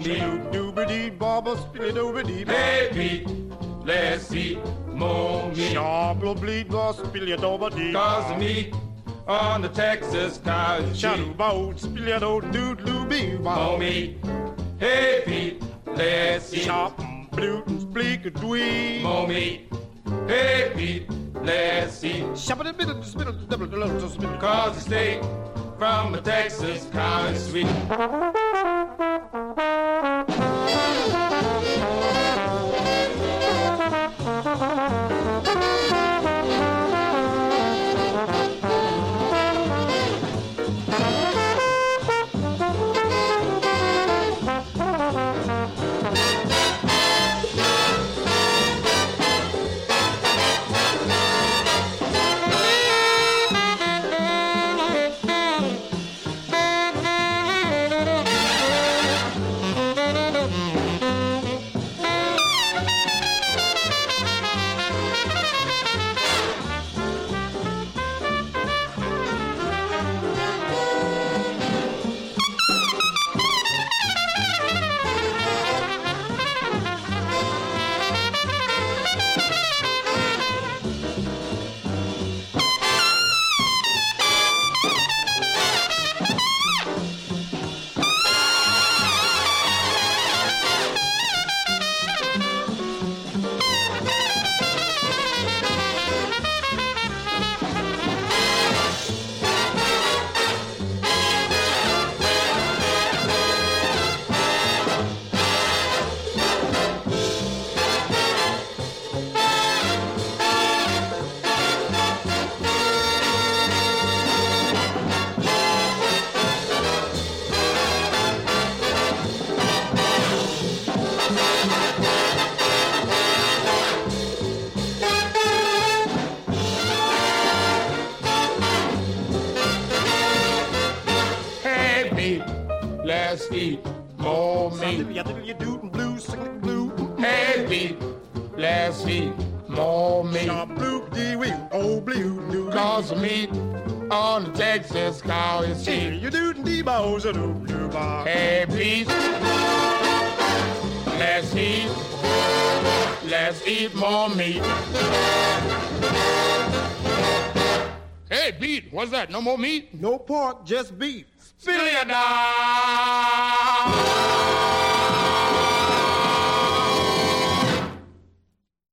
meat. Doobity bobble, spilly doobity. Hey Pete, let's eat more meat. Shablo bleed, boss, spilly doobity. Cause the meat on the Texas cow is cheap. Shadow boat, spilly doobity. More meat. Hey Pete, let's eat Shop, blue, bleak, dwee. more meat. Hey Pete, let's eat. Cause the steak from a Texas cow is sweet. Hey Pete, let's eat more meat. Hey Pete, let's eat more meat. Cause the meat on the Texas cow is cheap. Hey Pete, let's eat more meat. Hey Pete, what's that? No more meat? No pork, just beef. Fill you down.